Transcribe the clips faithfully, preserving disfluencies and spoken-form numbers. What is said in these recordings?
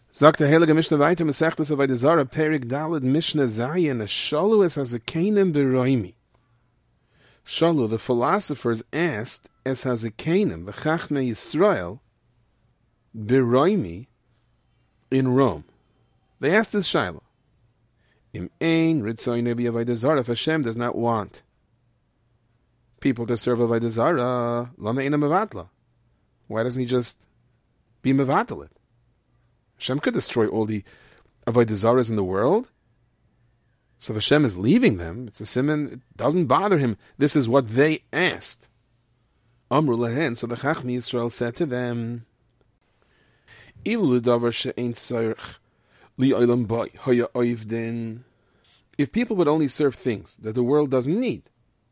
Sagt der Heilige Mishnah weiter, Mesechtes Avodah Zarah, Perik Daled Mishnah Zayin, Shalu es hazekanim beroimi. Shalu, the philosophers asked, es hazekanim, the Chachmei Yisrael, beroimi, in Rome. They asked this Shiloh. Im ein ritzoy nebi Avodah Zarah, if Hashem does not want people to serve Avodah Zarah, lama ina mevatla. Why doesn't he just be mevatl it? Hashem could destroy all the Avodah Zarahs in the world. So if Hashem is leaving them, it's a siman, it doesn't bother him. This is what they asked. Amru lehen, so the Chachmei Yisrael said to them, Ilu davar she'ein tzarech li olam bai haya oivdin. If people would only serve things that the world doesn't need,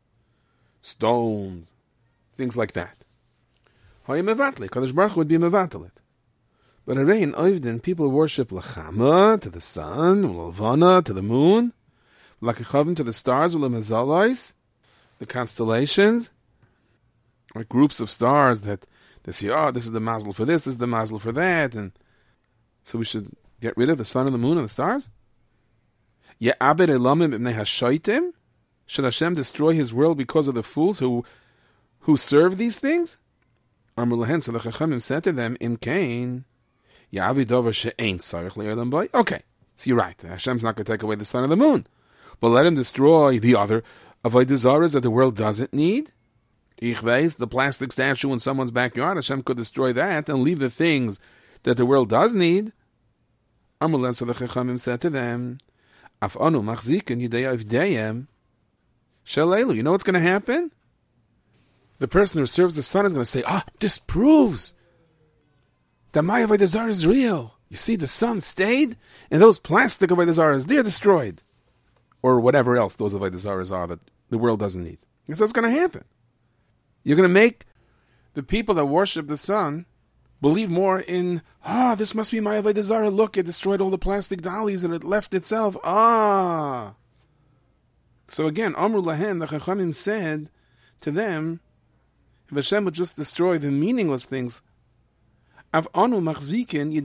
stones, things like that, haya mevatli, Kadosh Baruch Hu would be mevatlit. But array in Oivdin, people worship Lachama, to the sun, Ulalvana, to the moon, Lakachavim, to the stars, Ulamazalais, the constellations, or groups of stars that they say, oh, this is the mazel for this, this is the mazel for that, and so we should get rid of the sun and the moon and the stars? Ye'abed elamim ibnei hashaitim? Should Hashem destroy his world because of the fools who who serve these things? Amrulahen, so the Chachamim said to them, Im Kain, okay, so you're right. Hashem's not going to take away the sun and the moon. But let him destroy the other Avodah Zarahs that the world doesn't need. Ich weiß, the plastic statue in someone's backyard, Hashem could destroy that and leave the things that the world does need. Amulan, so the Chachamim said to them, Afanu machzikin yidei avdeyem shalelu. You know what's going to happen? The person who serves the sun is going to say, ah, this proves that my Avodah Zarah is real. You see, the sun stayed, and those plastic Avodah Zarahs, they're destroyed. Or whatever else those Avodah Zarahs are that the world doesn't need. That's what's going to happen. You're going to make the people that worship the sun believe more in, ah, this must be my Avodah Zarah. Look, it destroyed all the plastic dollies and it left itself. Ah. So again, Amru Lahen, the Chachamim said to them, if Hashem would just destroy the meaningless things, we're going to be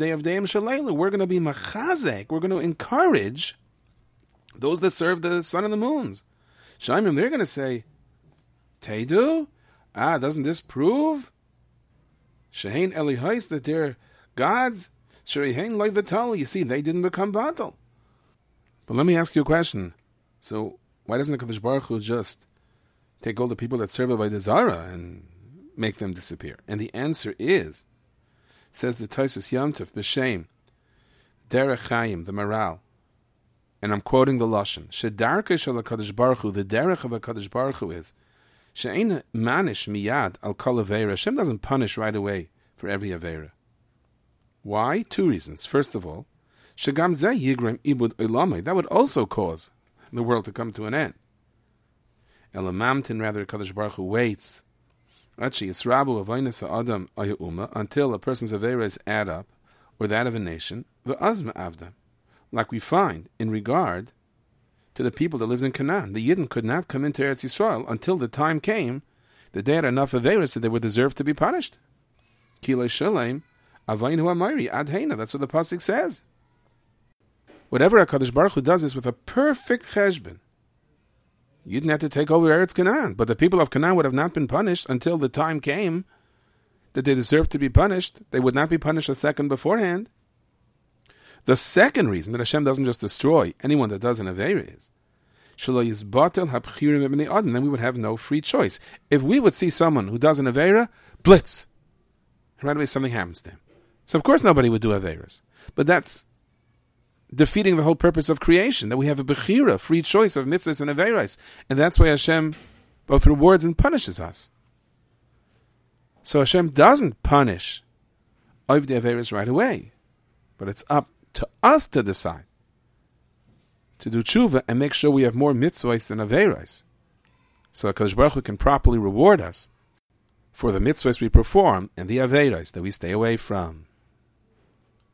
machazek. We're going to encourage those that serve the sun and the moons. Shaimim, they're going to say, Teidu? Ah, doesn't this prove? Shehein Elihais, that they're gods? Shehein Loi V'Tal. You see, they didn't become Batal. But let me ask you a question. So, why doesn't the Kadosh Baruch Hu just take all the people that serve Avodah Zarah and make them disappear? And the answer is, says the Tosfos Yom Tov, B'Shem, Derech Chaim, the Maral, and I'm quoting the Lashon, Shedarke Shel HaKadosh Baruch Hu, the Derech of HaKadosh Baruch Hu is, She'ein manish miyad al kol aveira. Hashem doesn't punish right away for every aveira. Why? Two reasons. First of all, Shegam zeh yigrem ibud olamai. That would also cause the world to come to an end. Elamamtin, rather, HaKadosh Baruch Hu waits until a person's aveira is add up, or that of a nation, like we find in regard to the people that lived in Canaan. The Yidden could not come into Eretz Yisrael until the time came that they had enough aveiros that they would deserve to be punished. That's what the pasuk says. Whatever HaKadosh Baruch Hu does is with a perfect cheshbon. You didn't have to take over Eretz Canaan, but the people of Canaan would have not been punished until the time came that they deserved to be punished. They would not be punished a second beforehand. The second reason that Hashem doesn't just destroy anyone that does an aveira is, then we would have no free choice. If we would see someone who does an aveira, blitz, right away something happens to him. So of course nobody would do aveiras. But that's defeating the whole purpose of creation, that we have a bechira, free choice of mitzvahs and aveiros. And that's why Hashem both rewards and punishes us. So Hashem doesn't punish of the aveiros right away. But it's up to us to decide to do tshuva and make sure we have more mitzvahs than aveiros, so HaKadosh Baruch Hu can properly reward us for the mitzvahs we perform and the aveiros that we stay away from.